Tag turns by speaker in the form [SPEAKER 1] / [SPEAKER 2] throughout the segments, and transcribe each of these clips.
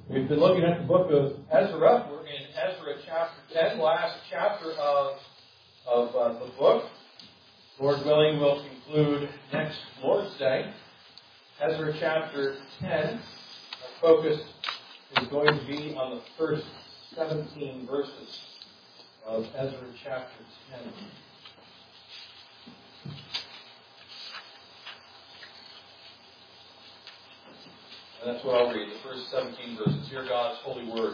[SPEAKER 1] We've been looking at the book of Ezra. We're in Ezra chapter 10, last chapter of the book. Lord willing, we'll conclude next Lord's Day. Ezra chapter 10. Our focus is going to be on the first 17 verses of Ezra chapter 10. And that's what I'll read, the first 17 verses. Hear God's holy word.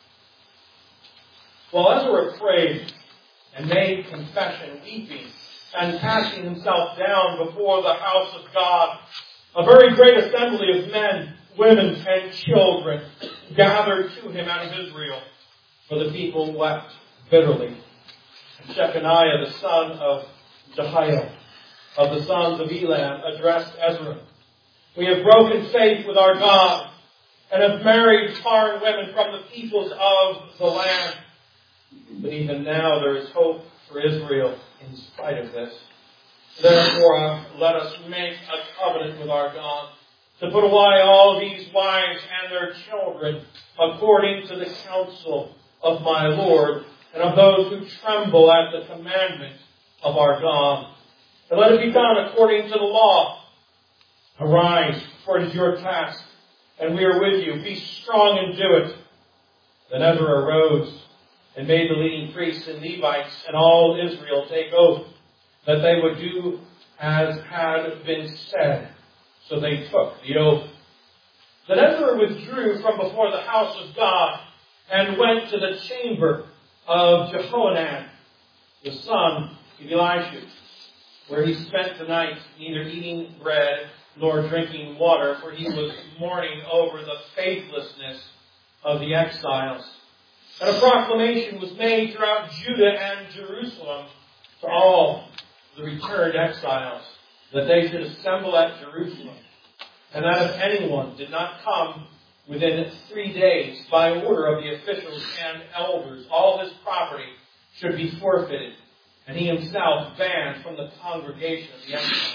[SPEAKER 1] While Ezra prayed and made confession, weeping and casting himself down before the house of God, a very great assembly of men, women, and children gathered to him out of Israel, for the people wept bitterly. And Shechaniah, the son of Jehiel, of the sons of Elam, addressed Ezra. We have broken faith with our God and have married foreign women from the peoples of the land. But even now there is hope for Israel in spite of this. Therefore, let us make a covenant with our God to put away all these wives and their children according to the counsel of my Lord and of those who tremble at the commandment of our God. And let it be done according to the law. Arise, for it is your task, and we are with you. Be strong and do it. Then Ezra arose and made the leading priests and Levites and all Israel take oath that they would do as had been said. So they took the oath. Then Ezra withdrew from before the house of God and went to the chamber of Jehohanan, the son of Eliashib, where he spent the night, neither eating bread nor drinking water, for he was mourning over the faithlessness of the exiles. And a proclamation was made throughout Judah and Jerusalem to all the returned exiles that they should assemble at Jerusalem, and that if anyone did not come within 3 days, by order of the officials and elders, all his property should be forfeited, and he himself banned from the congregation of the exiles.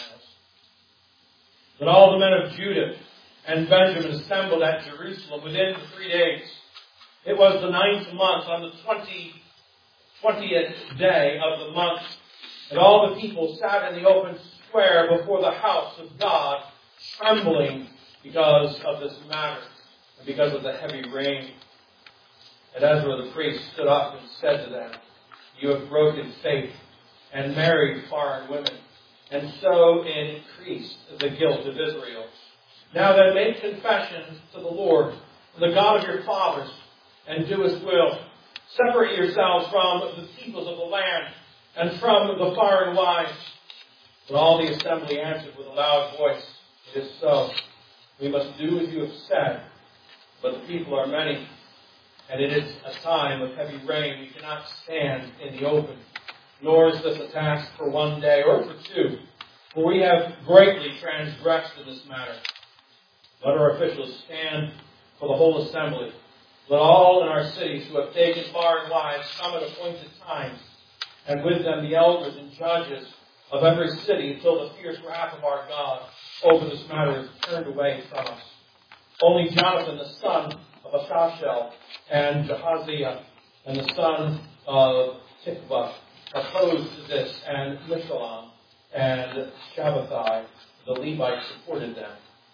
[SPEAKER 1] But all the men of Judah and Benjamin assembled at Jerusalem within 3 days. It was the 9th month, on the 20th day of the month, and all the people sat in the open square before the house of God, trembling because of this matter, and because of the heavy rain. And Ezra the priest stood up and said to them, "You have broken faith and married foreign women, and so increased the guilt of Israel. Now then, make confession to the Lord, the God of your fathers, and do his will. Separate yourselves from the peoples of the land and from the foreign wives." But all the assembly answered with a loud voice, "It is so. We must do as you have said. But the people are many, and it is a time of heavy rain. We cannot stand in the open. Nor is this a task for 1 day or for 2, for we have greatly transgressed in this matter. Let our officials stand for the whole assembly. Let all in our cities who have taken foreign wives come at appointed times, and with them the elders and judges of every city, until the fierce wrath of our God over this matter is turned away from us. Only Jonathan, the son of Asashel, and Jahaziah, and the son of Tikvah, opposed to this, and Meshullam and Shabbathai, the Levites, supported them.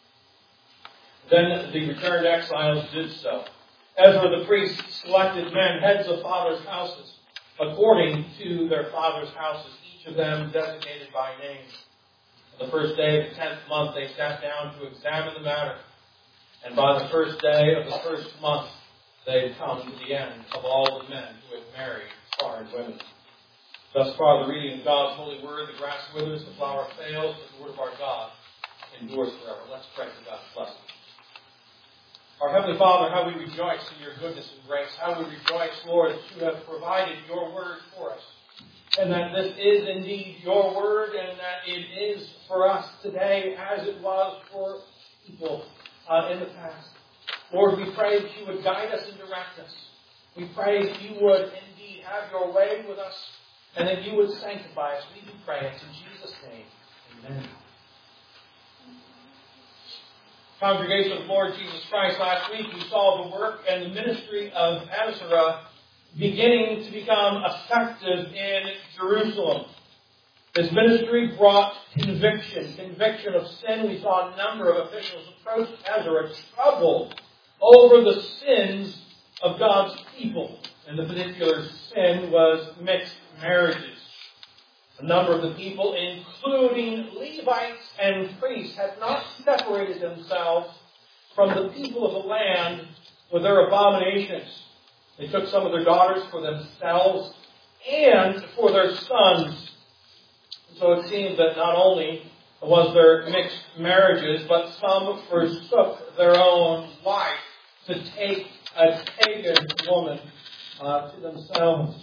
[SPEAKER 1] Then the returned exiles did so. Ezra the priest selected men, heads of fathers' houses, according to their fathers' houses, each of them designated by name. On the first day of the 10th month, they sat down to examine the matter. And by the first day of the first month, they had come to the end of all the men who had married foreign women. Thus far, the reading of God's holy word. The grass withers, the flower fails, but the word of our God endures forever. Let's pray for God's blessing. Our Heavenly Father, how we rejoice in your goodness and grace. How we rejoice, Lord, that you have provided your word for us. And that this is indeed your word, and that it is for us today as it was for people in the past. Lord, we pray that you would guide us and direct us. We pray that you would indeed have your way with us, and that you would sanctify us. We do pray it in Jesus' name. Amen. Congregation of the Lord Jesus Christ, last week we saw the work and the ministry of Ezra beginning to become effective in Jerusalem. His ministry brought conviction of sin. We saw a number of officials approach Ezra, troubled over the sins of God's people. And the particular sin was mixed marriages. A number of the people, including Levites and priests, had not separated themselves from the people of the land with their abominations. They took some of their daughters for themselves and for their sons. So it seems that not only was there mixed marriages, but some forsook their own wife to take a pagan woman to themselves.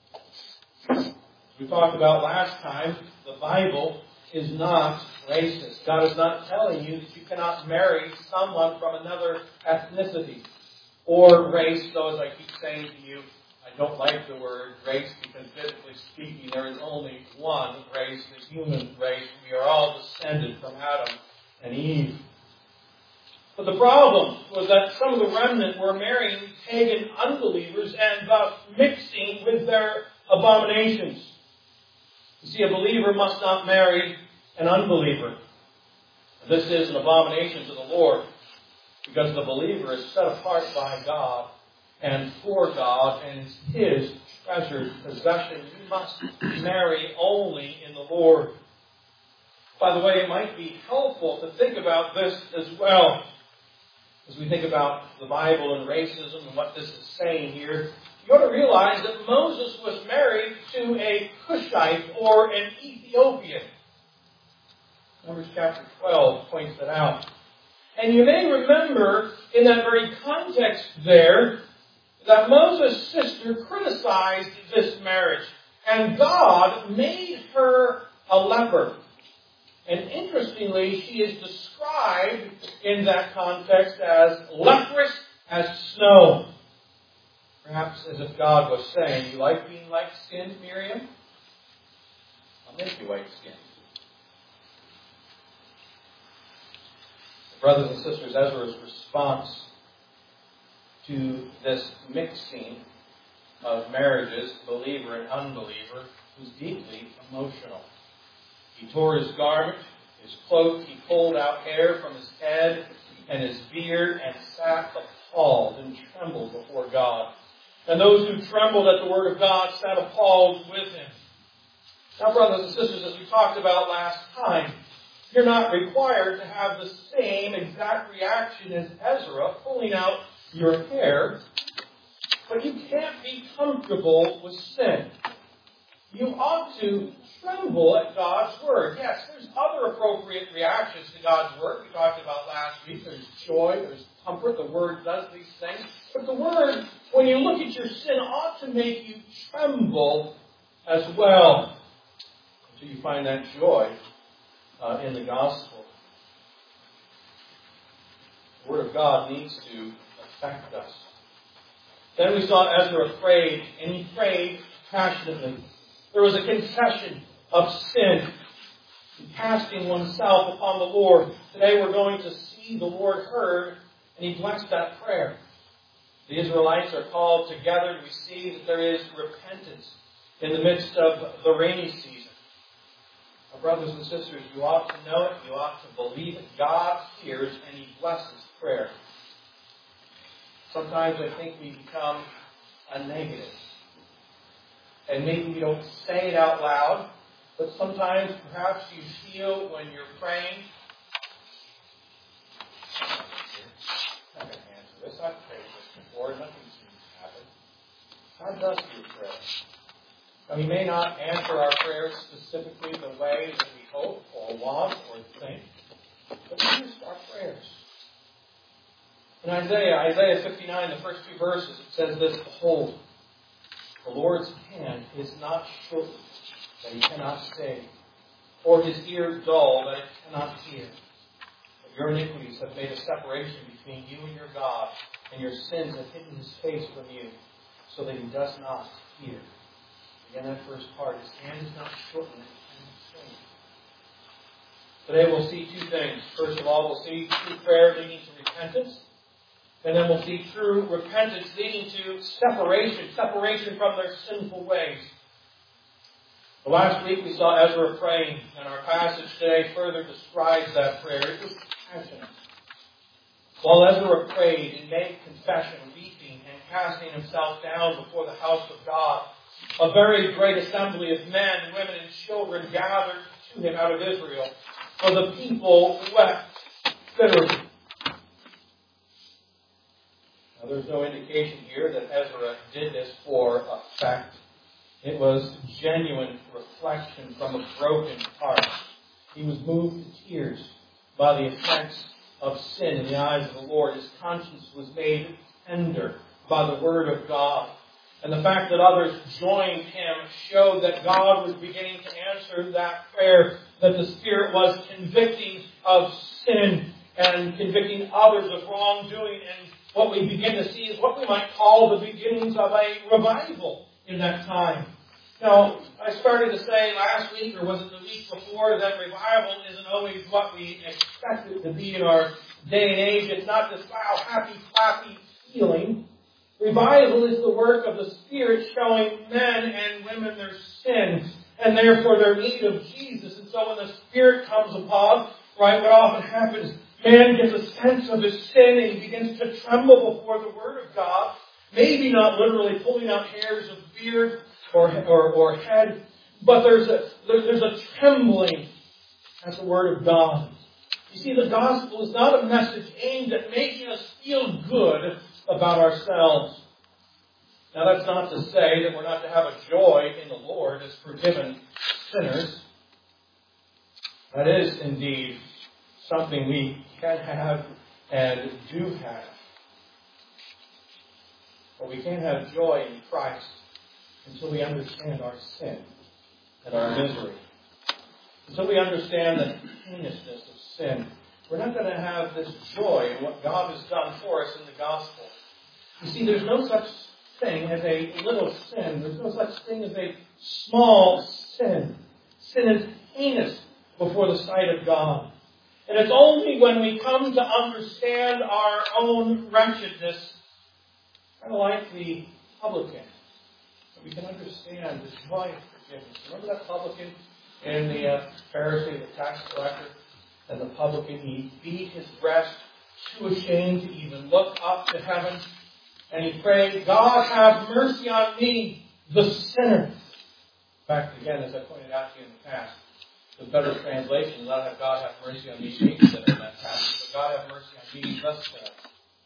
[SPEAKER 1] We talked about last time, the Bible is not racist. God is not telling you that you cannot marry someone from another ethnicity or race, though as I keep saying to you, I don't like the word race because biblically speaking there is only one race, the human race. We are all descended from Adam and Eve. But the problem was that some of the remnant were marrying pagan unbelievers and thus mixing with their abominations. You see, a believer must not marry an unbeliever. This is an abomination to the Lord because the believer is set apart by God and for God and is His treasured possession. You must marry only in the Lord. By the way, it might be helpful to think about this as well. As we think about the Bible and racism and what this is saying here, you ought to realize that Moses was married to a Cushite or an Ethiopian. Numbers chapter 12 points that out. And you may remember in that very context there that Moses' sister criticized this marriage. And God made her a leper. And interestingly, she is described in that context as leprous as snow. Perhaps as if God was saying, you like being light-skinned, Miriam? I'll make you white-skinned. Brothers and sisters, Ezra's response to this mixing of marriages, believer and unbeliever, was deeply emotional. He tore his garment, his cloak, he pulled out hair from his head and his beard and sat appalled and trembled before God. And those who trembled at the word of God sat appalled with him. Now, brothers and sisters, as we talked about last time, you're not required to have the same exact reaction as Ezra, pulling out your hair, but you can't be comfortable with sin. You ought to tremble at God's word. Yes, there's other appropriate reactions to God's word. We talked about last week. There's joy, there's comfort. The word does these things. But the word, when you look at your sin, ought to make you tremble as well. Until you find that joy in the gospel. The word of God needs to affect us. Then we saw Ezra prayed, and he prayed passionately. There was a confession of sin, casting oneself upon the Lord. Today we're going to see the Lord heard, and He blessed that prayer. The Israelites are called together. We see that there is repentance in the midst of the rainy season. Now, brothers and sisters, you ought to know it. You ought to believe it. God hears, and He blesses prayer. Sometimes I think we become a negative. And maybe you don't say it out loud, but sometimes perhaps you feel when you're praying, I'm not going to answer this. I've prayed this before. Nothing seems to happen. God does hear prayer. Now, He may not answer our prayers specifically the way that we hope or want or think, but He hears our prayers. In Isaiah 59, the first two verses, it says this, behold, the Lord's hand is not shortened, that He cannot save, or His ear dull, that it cannot hear. But your iniquities have made a separation between you and your God, and your sins have hidden His face from you, so that He does not hear. Again, that first part, His hand is not shortened, that He cannot save. Today we'll see two things. First of all, we'll see true prayer leading to repentance. And then we'll see true repentance leading to separation from their sinful ways. Last week we saw Ezra praying, and our passage today further describes that prayer. It was passionate. While Ezra prayed and made confession, weeping and casting himself down before the house of God, a very great assembly of men, women, and children gathered to him out of Israel, for the people wept bitterly. Now, there's no indication here that Ezra did this for effect. It was genuine reflection from a broken heart. He was moved to tears by the effects of sin in the eyes of the Lord. His conscience was made tender by the Word of God. And the fact that others joined him showed that God was beginning to answer that prayer, that the Spirit was convicting of sin and convicting others of wrongdoing. And what we begin to see is what we might call the beginnings of a revival in that time. Now, I started to say last week, or was it the week before, that revival isn't always what we expect it to be in our day and age. It's not this, wow, happy, clappy feeling. Revival is the work of the Spirit showing men and women their sins and therefore their need of Jesus. And so when the Spirit comes upon, right, what often happens, man gets a sense of his sin and he begins to tremble before the Word of God. Maybe not literally pulling out hairs of beard or head, but there's a trembling at the Word of God. You see, the gospel is not a message aimed at making us feel good about ourselves. Now, that's not to say that we're not to have a joy in the Lord as forgiven sinners. That is indeed something we can have and do have. But we can't have joy in Christ until we understand our sin and our misery. Until we understand the heinousness of sin. We're not going to have this joy in what God has done for us in the gospel. You see, there's no such thing as a little sin. There's no such thing as a small sin. Sin is heinous before the sight of God. And it's only when we come to understand our own wretchedness, kind of like the publican, that we can understand the joy of forgiveness. Remember that publican in the Pharisee, the tax collector? And the publican, he beat his breast, too ashamed to even look up to heaven. And he prayed, God, have mercy on me, the sinner. In fact, again, as I pointed out to you in the past, the better translation is not have God have mercy on me, the sinner in that passage, but God have mercy on me, the sinner.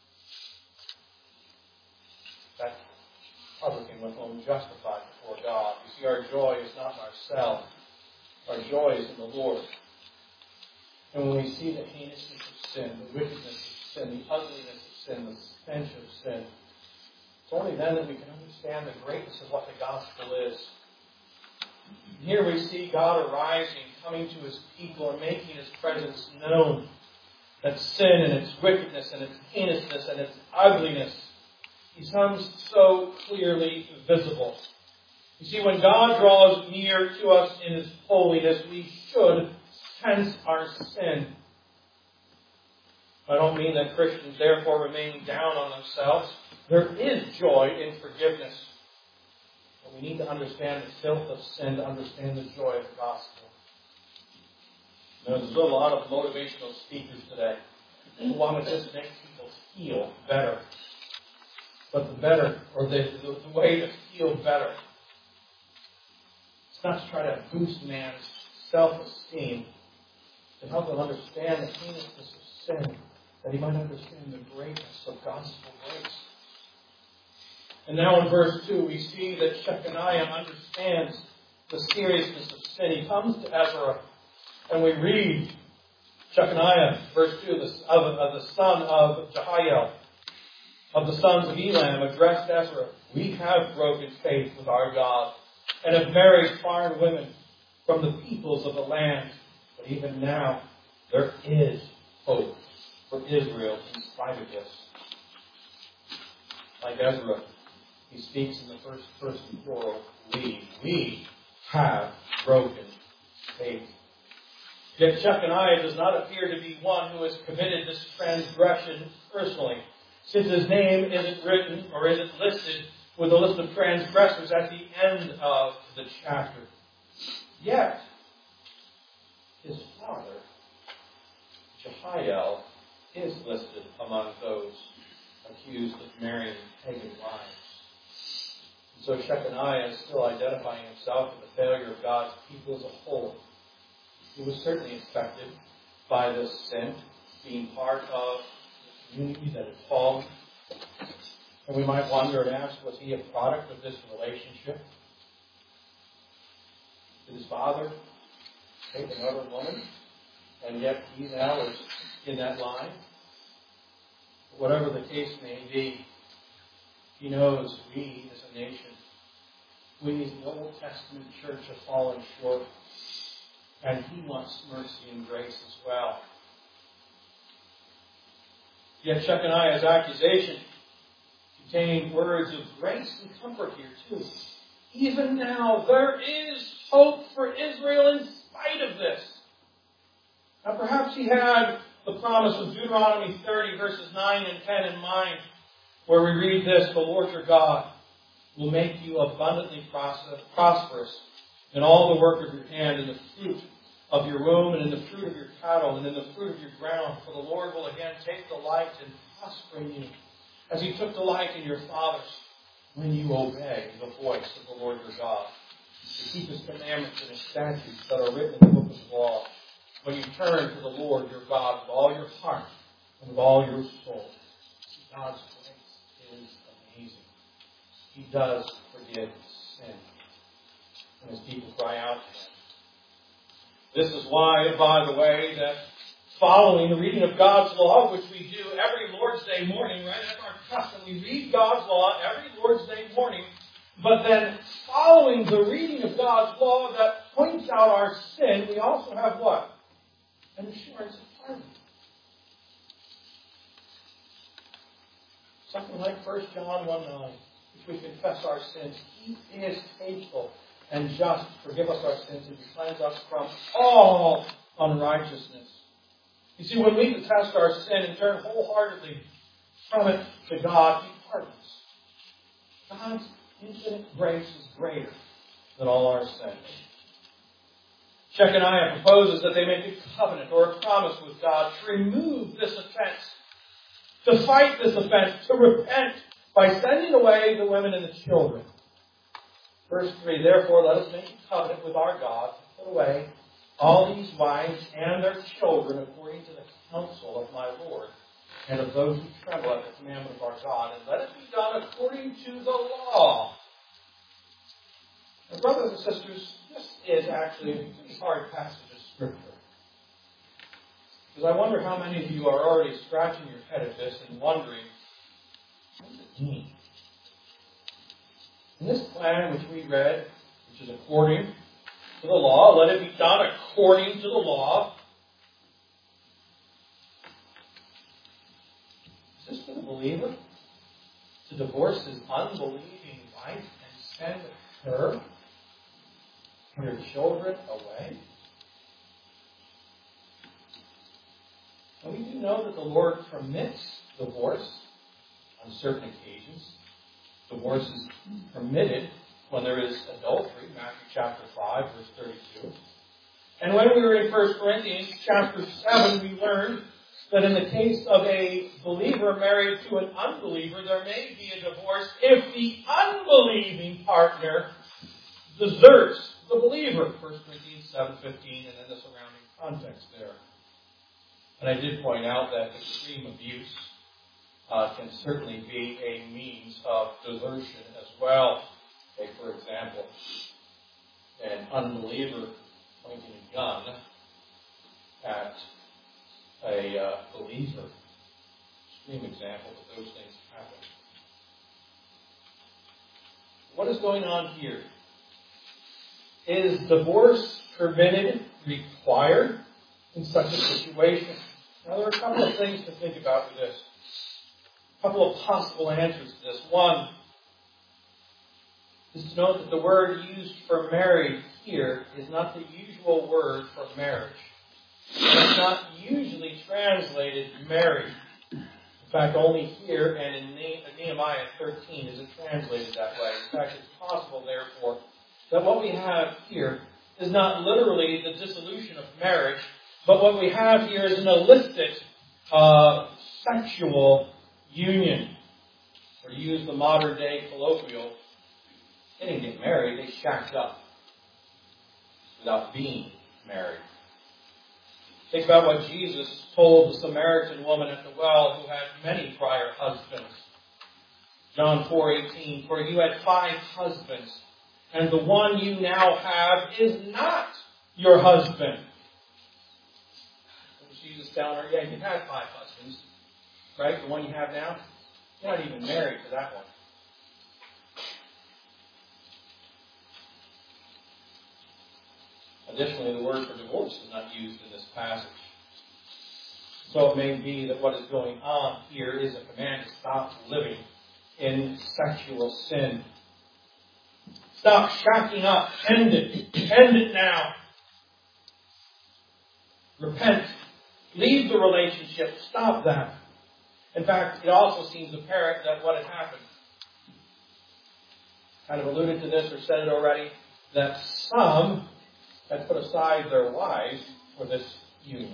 [SPEAKER 1] That publican went home justified before God. You see, our joy is not in ourselves. Our joy is in the Lord. And when we see the heinousness of sin, the wickedness of sin, the ugliness of sin, the stench of sin, it's only then that we can understand the greatness of what the gospel is. Here we see God arising, coming to His people, and making His presence known. That sin and its wickedness and its heinousness and its ugliness becomes so clearly visible. You see, when God draws near to us in His holiness, we should sense our sin. I don't mean that Christians therefore remain down on themselves. There is joy in forgiveness. But we need to understand the filth of sin to understand the joy of the gospel. There's a lot of motivational speakers today who want to just make people feel better. But the better, or the way to feel better, it's not to try to boost man's self-esteem, to help him understand the heinousness of sin, that he might understand the greatness of gospel grace. And now in verse 2, we see that Shechaniah understands the seriousness of sin. He comes to Ezra, and we read Shechaniah, verse 2, of the son of Jehiel, of the sons of Elam, addressed Ezra. We have broken faith with our God, and have married foreign women from the peoples of the land. But even now, there is hope for Israel in spite of this. Like Ezra, he speaks in the first person plural, we. We have broken faith. Yet Shechaniah does not appear to be one who has committed this transgression personally, since his name isn't written or isn't listed with a list of transgressors at the end of the chapter. Yet, his father, Jehiel, is listed among those accused of marrying pagan wives. And so Shechaniah is still identifying himself with the failure of God's people as a whole. He was certainly affected by this sin, being part of the community that had fallen. And we might wonder and ask, was he a product of this relationship? Did his father take another woman, and yet he now is in that line? Whatever the case may be, he knows we as a nation, we as the Old Testament church have fallen short, and he wants mercy and grace as well. Yet Shechaniah's accusation contained words of grace and comfort here too. Even now, there is hope for Israel in spite of this. Now perhaps he had the promise of Deuteronomy 30 verses 9 and 10 in mind, where we read this: the Lord your God will make you abundantly prosperous in all the work of your hand, in the fruit of your womb, and in the fruit of your cattle, and in the fruit of your ground. For the Lord will again take delight in prospering you, as he took delight in your fathers, when you obey the voice of the Lord your God, to keep his commandments and his statutes that are written in the book of the law, when you turn to the Lord your God with all your heart and with all your soul. God's grace is amazing. He does forgive sin when his people cry out to him. This is why, by the way, that following the reading of God's law, which we do every Lord's Day morning, right? That's our custom. We read God's law every Lord's Day morning, but then following the reading of God's law that points out our sin, we also have what? An assurance of pardon. Something like 1 John 1:9. If we confess our sins, he is faithful and just to forgive us our sins and to cleanse us from all unrighteousness. You see, when we confess our sin and turn wholeheartedly from it to God, he pardons. God's infinite grace is greater than all our sin. Shechaniah proposes that they make a covenant or a promise with God to remove this offense, to fight this offense, to repent by sending away the women and the children. Verse 3, therefore let us make a covenant with our God to put away all these wives and their children according to the counsel of my Lord and of those who tremble at the commandment of our God, and let it be done according to the law. Now, brothers and sisters, this is actually a pretty hard passage of Scripture. Because I wonder how many of you are already scratching your head at this and wondering, what does it mean? In this plan which we read, which is according to the law, let it be done according to the law. Is this for the believer to divorce his unbelieving wife and send her and her children away? And we do know that the Lord permits divorce on certain occasions. Divorce is permitted when there is adultery, Matthew chapter 5, verse 32. And when we were in 1 Corinthians chapter 7, we learned that in the case of a believer married to an unbeliever, there may be a divorce if the unbelieving partner deserts the believer. 1 Corinthians 7:15, and then the surrounding context there. And I did point out that extreme abuse can certainly be a means of desertion as well. Take, for example, an unbeliever pointing a gun at a believer. Extreme example, but those things happen. What is going on here? Is divorce permitted, required in such a situation? Now, there are a couple of things to think about with this. A couple of possible answers to this. One is to note that the word used for married here is not the usual word for marriage. It's not usually translated married. In fact, only here and in Nehemiah 13 is it translated that way. In fact, it's possible, therefore, that what we have here is not literally the dissolution of marriage, but what we have here is an illicit sexual union. Or to use the modern day colloquial, they didn't get married, they shacked up without being married. Think about what Jesus told the Samaritan woman at the well who had many prior husbands. John 4:18, for you had 5 husbands, and the one you now have is not your husband. And Jesus telling her, yeah, you had 5 husbands, right? The one you have now, you're not even married to that one. Additionally, the word for divorce is not used in this passage. So it may be that what is going on here is a command to stop living in sexual sin. Stop shacking up. End it. End it now. Repent. Leave the relationship. Stop that. In fact, it also seems apparent that what had happened, kind of alluded to this or said it already, that some had put aside their wives for this union.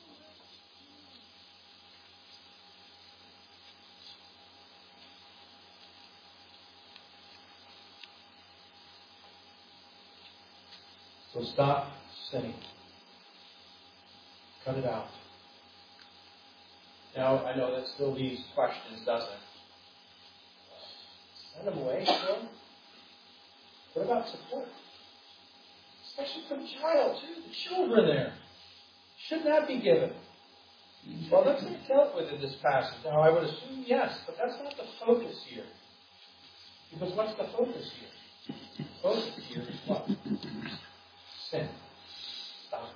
[SPEAKER 1] So stop sinning. Cut it out. Now, I know that still leaves questions, doesn't it? Send them away, sure. What about support? Especially for the child, too. The children there. Shouldn't that be given? Well, that's not dealt with in this passage. Now, I would assume yes, but that's not the focus here. Because what's the focus here? The focus here is what? Sin. Stop.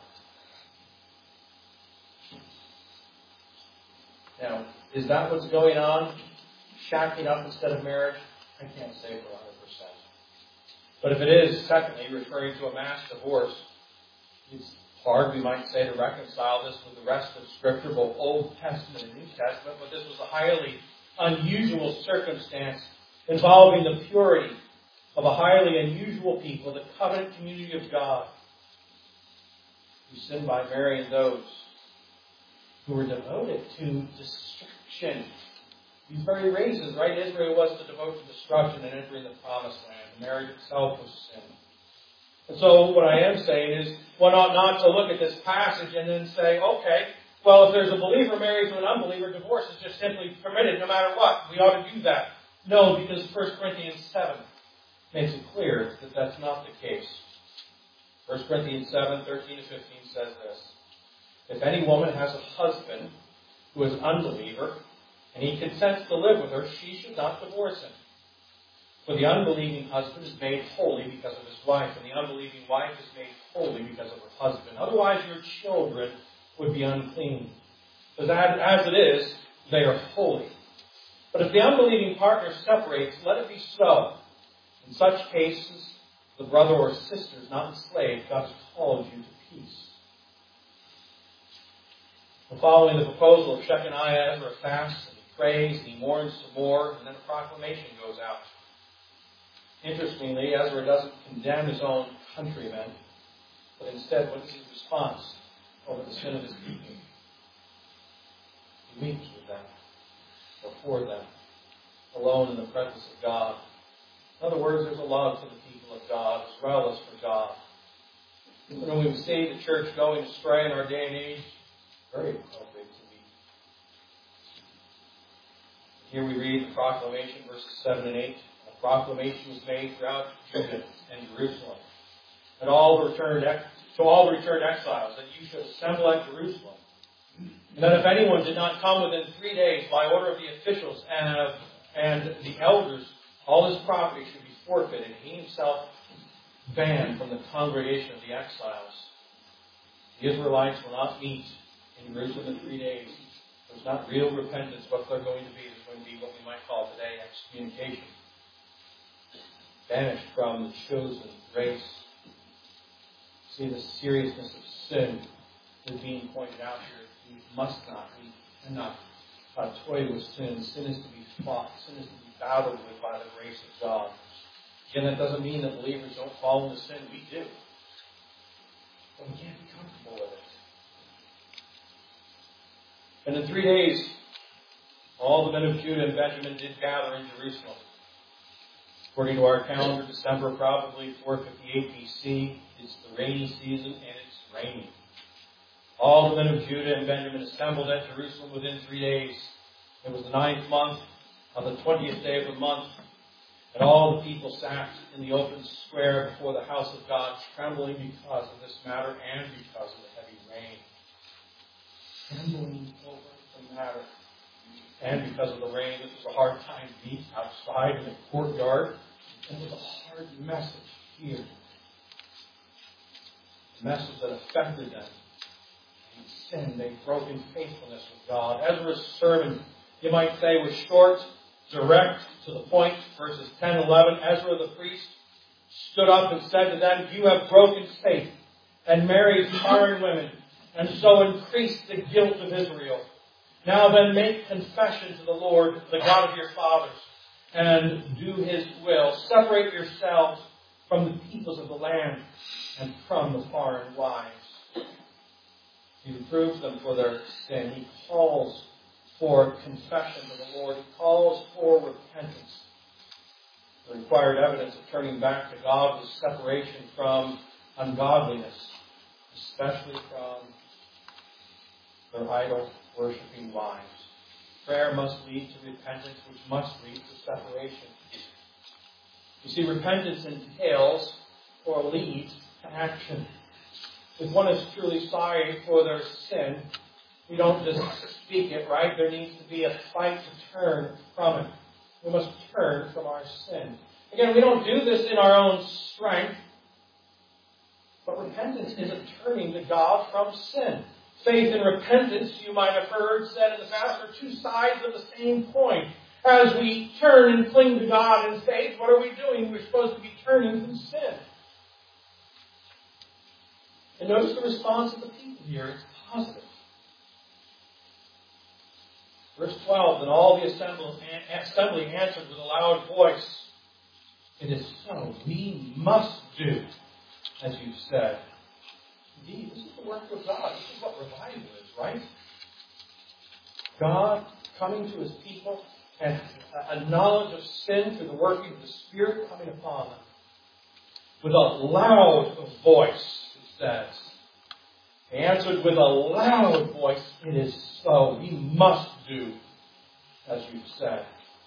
[SPEAKER 1] Now, is that what's going on? Shacking up instead of marriage? I can't say for 100%. But if it is, secondly, referring to a mass divorce, it's hard, we might say, to reconcile this with the rest of Scripture, both Old Testament and New Testament, but this was a highly unusual circumstance involving the purity of a highly unusual people, the covenant community of God, who sinned by marrying those who were devoted to destruction. These very races, right? Israel was to devote to destruction and entering the promised land. Marriage itself was sin. And so what I am saying is, one ought not to look at this passage and then say, okay, well, if there's a believer married to an unbeliever, divorce is just simply permitted no matter what. We ought to do that. No, because 1 Corinthians 7 makes it clear that that's not the case. 1 Corinthians 7, 13 to 15 says this. If any woman has a husband who is an unbeliever, and he consents to live with her, she should not divorce him. For the unbelieving husband is made holy because of his wife, and the unbelieving wife is made holy because of her husband. Otherwise, your children would be unclean. Because as it is, they are holy. But if the unbelieving partner separates, let it be so. In such cases, the brother or sister is not enslaved. God has called you to peace. And following the proposal of Shechaniah, Ezra fasts and he prays and he mourns some more, and then a proclamation goes out. Interestingly, Ezra doesn't condemn his own countrymen, but instead, what is his response over the sin of his people? He weeps with them, or for them, alone in the presence of God. In other words, there's a love for the people of God as well as for God. When we see the church going astray in our day and age, very appropriate to weep. Here we read the proclamation, verses 7 and 8. A proclamation was made throughout Judah and Jerusalem, and to all the returned exiles, that you should assemble at Jerusalem, and that if anyone did not come within 3 days, by order of the officials and the elders, all his property should be forfeited, and he himself banned from the congregation of the exiles. The Israelites will not meet in Jerusalem in 3 days. There's not real repentance. What they're going to be, there's going to be what we might call today excommunication. Banished from the chosen race. See the seriousness of sin is being pointed out here. We cannot toy with sin. Sin is to be fought. Sin is to be battled with by the grace of God. Again, that doesn't mean that believers don't fall into sin. We do. But we can't be comfortable with it. And in 3 days, all the men of Judah and Benjamin did gather in Jerusalem. According to our calendar, December, probably 458 BC. It's the rainy season, and it's raining. All the men of Judah and Benjamin assembled at Jerusalem within 3 days. It was the 9th month, on the 20th day of the month. And all the people sat in the open square before the house of God, trembling because of this matter and because of the heavy rain. Trembling over the matter. And because of the rain, this was a hard time to meet outside in the courtyard. And with a hard message here. A message that affected them. They sinned. They broke in faithfulness with God. Ezra's sermon, you might say, was short, direct, to the point. Verses 10 and 11. Ezra the priest stood up and said to them, "You have broken faith and married foreign women, and so increased the guilt of Israel. Now then make confession to the Lord, the God of your fathers, and do His will. Separate yourselves from the peoples of the land and from the foreign wives." He reproves them for their sin. He calls for confession to the Lord. He calls for repentance. The required evidence of turning back to God was separation from ungodliness, especially from their idol-worshipping wives. Prayer must lead to repentance, which must lead to separation. You see, repentance entails or leads to action. If one is truly sorry for their sin, we don't just speak it, right? There needs to be a fight to turn from it. We must turn from our sin. Again, we don't do this in our own strength, but repentance is a turning to God from sin. Faith and repentance, you might have heard said in the past, are two sides of the same coin. As we turn and cling to God in faith, what are we doing? We're supposed to be turning from sin. And notice the response of the people here. It's positive. Verse 12, "Then all the assembly answered with a loud voice, 'It is so. We must do as you said.'" Indeed, this is the work of God. This is what revival is, right? God coming to His people and a knowledge of sin through the working of the Spirit coming upon them. With a loud voice, it says. They answered with a loud voice, "It is so. We must do as you've said."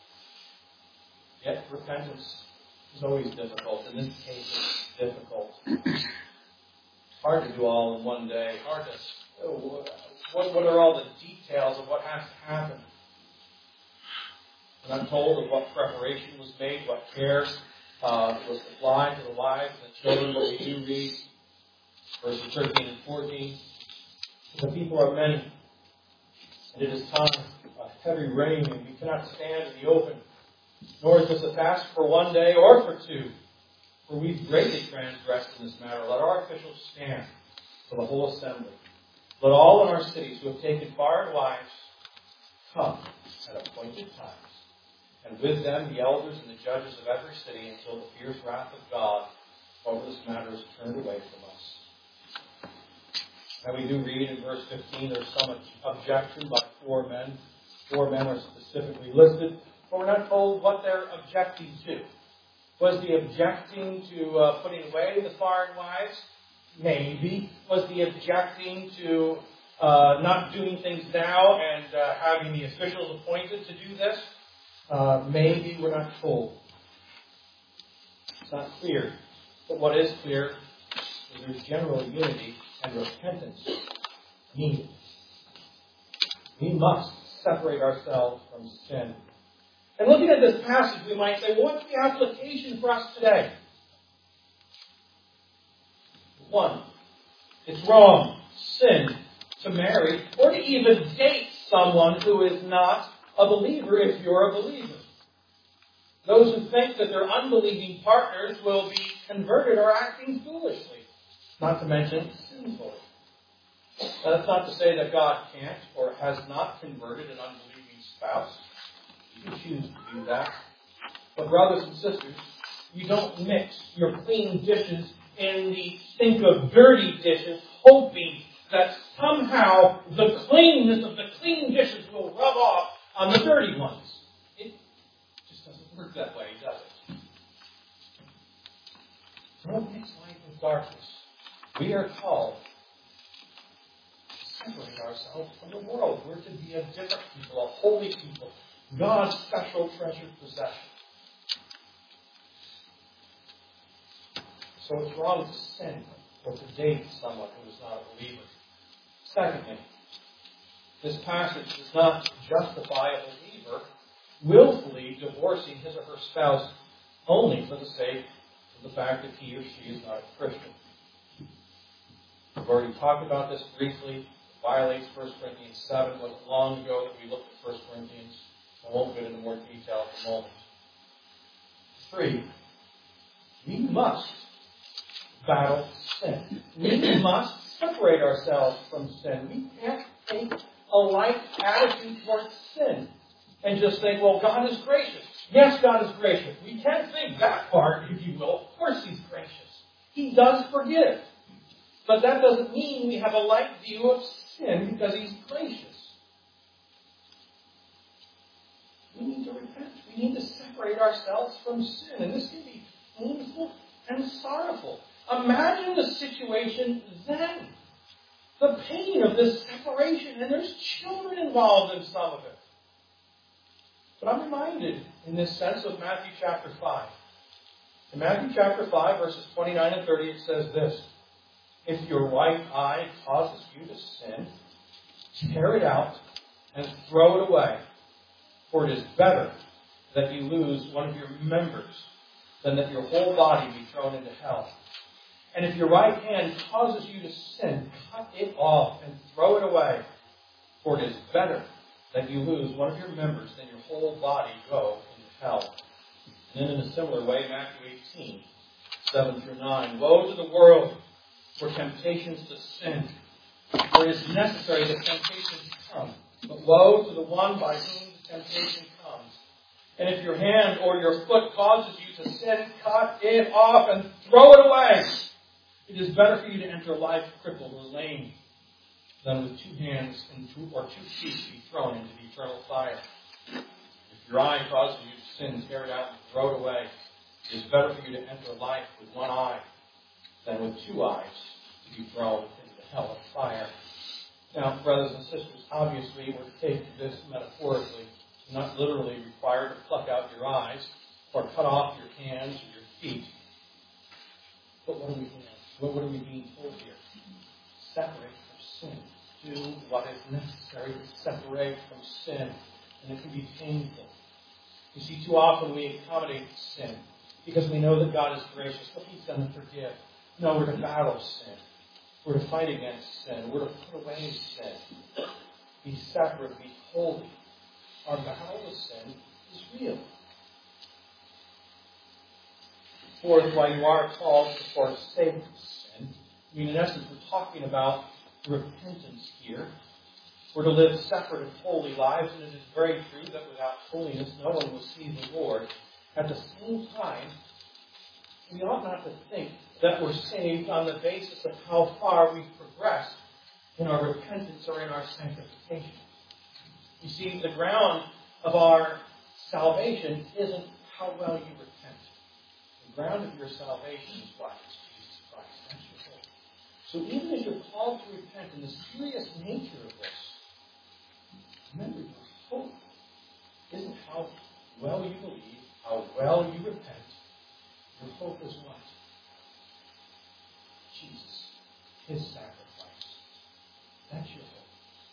[SPEAKER 1] Yet repentance is always difficult. In this case, it's difficult. It's hard to do all in one day. Hard to. What are all the details of what has to happen? And I'm told of what preparation was made, what care was applied to the wives and the children. But we do read verses 13 and 14. "The people are many, and it is time of heavy rain, and we cannot stand in the open. Nor is this a task for 1 day or for 2. For we've greatly transgressed in this matter. Let our officials stand for the whole assembly. Let all in our cities who have taken foreign wives come at appointed times. And with them the elders and the judges of every city until the fierce wrath of God over this matter is turned away from us." And we do read in verse 15 there's some objection by 4 men. 4 men are specifically listed, but we're not told what they're objecting to. Was he objecting to putting away the foreign wives? Maybe. Was he objecting to not doing things now and having the officials appointed to do this? Maybe. We're not told. It's not clear. But what is clear is there's general unity and repentance needed. We must separate ourselves from sin. And looking at this passage, we might say, well, what's the application for us today? 1, it's wrong, sin, to marry or to even date someone who is not a believer if you're a believer. Those who think that their unbelieving partners will be converted are acting foolishly, not to mention sinfully. Now, that's not to say that God can't or has not converted an unbelieving spouse. You can choose to do that. But brothers and sisters, you don't mix your clean dishes in the sink of dirty dishes, hoping that somehow the cleanness of the clean dishes will rub off on the dirty ones. It just doesn't work that way, does it? Don't mix light with darkness. We are called to separate ourselves from the world. We're to be a different people, a holy people, God's special treasured possession. So it's wrong to sin or to date someone who is not a believer. Secondly, this passage does not justify a believer willfully divorcing his or her spouse only for the sake of the fact that he or she is not a Christian. We've already talked about this briefly. It violates 1 Corinthians 7. It wasn't long ago that we looked at 1 Corinthians. I won't get into more detail at the moment. 3. We must battle sin. We must separate ourselves from sin. We can't take a light attitude towards sin and just think, well, God is gracious. Yes, God is gracious. We can't think that part, if you will. Of course He's gracious. He does forgive. But that doesn't mean we have a light view of sin because He's gracious. We need to repent. We need to separate ourselves from sin. And this can be painful and sorrowful. Imagine the situation then. The pain of this separation. And there's children involved in some of it. But I'm reminded in this sense of Matthew chapter 5. In Matthew chapter 5, verses 29 and 30, it says this. If your right eye causes you to sin, tear it out and throw it away. For it is better that you lose one of your members than that your whole body be thrown into hell. And if your right hand causes you to sin, cut it off and throw it away. For it is better that you lose one of your members than your whole body go into hell. And then in a similar way, Matthew 18, 7 through 9. Woe to the world for temptations to sin. For it is necessary that temptations come. But woe to the one by whom the temptation comes. And if your hand or your foot causes you to sin, cut it off and throw it away. It is better for you to enter life crippled or lame than with 2 hands and 2 feet be thrown into the eternal fire. If your eye causes you to sin, tear it out and throw it away. It is better for you to enter life with 1 eye than with 2 eyes to be thrown into the hell of fire. Now, brothers and sisters, obviously we're to take this metaphorically. You're not literally required to pluck out your eyes or cut off your hands or your feet. But what are we doing? What are we being told here? Separate from sin. Do what is necessary to separate from sin. And it can be painful. You see, too often we accommodate sin because we know that God is gracious. What He's done to forgive. No, we're to battle sin. We're to fight against sin. We're to put away sin. Be separate. Be holy. Our battle with sin is real. Fourth, while you are called to forsake sin, I mean, in essence, we're talking about repentance here. We're to live separate and holy lives, and it is very true that without holiness, no one will see the Lord. At the same time, we ought not to think that we're saved on the basis of how far we've progressed in our repentance or in our sanctification. You see, the ground of our salvation isn't how well you repent. The ground of your salvation is what? Jesus Christ. That's your hope. So even as you're called to repent in the serious nature of this, remember your hope isn't how well you believe, how well you repent. Your hope is what? Jesus. His sacrifice. That's your hope.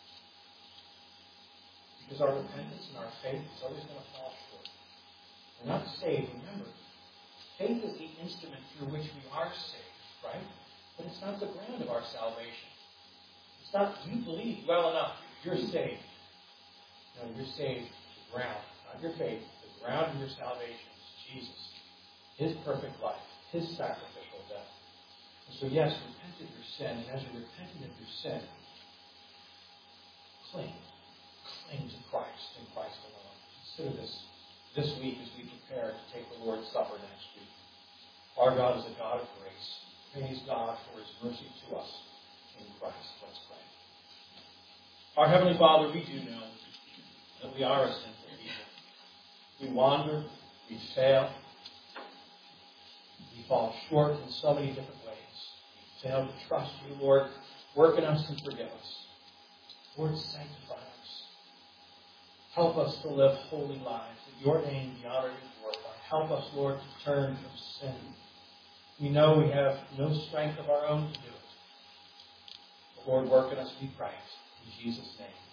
[SPEAKER 1] Because our repentance and our faith is always going to fall short. We're not saved, remember. Faith is the instrument through which we are saved, right? But it's not the ground of our salvation. It's not you believe well enough, you're saved. No, you're saved the ground, not your faith. The ground of your salvation is Jesus. His perfect life, His sacrificial death. And so yes, repent of your sin, and as you're repenting of your sin, cling. Cling to Christ and Christ alone. Consider this week as we prepare to take the Lord's Supper next week. Our God is a God of grace. Praise God for His mercy to us in Christ. Let's pray. Our Heavenly Father, we do know that we are a sinful people. We wander, we fail, we fall short in so many different ways. We fail to trust you, Lord. Work in us and forgive us. Lord, sanctify us. Help us to live holy lives, that your name be honored and glorified. Help us, Lord, to turn from sin. We know we have no strength of our own to do it. But Lord, work in us, we pray. In Jesus' name.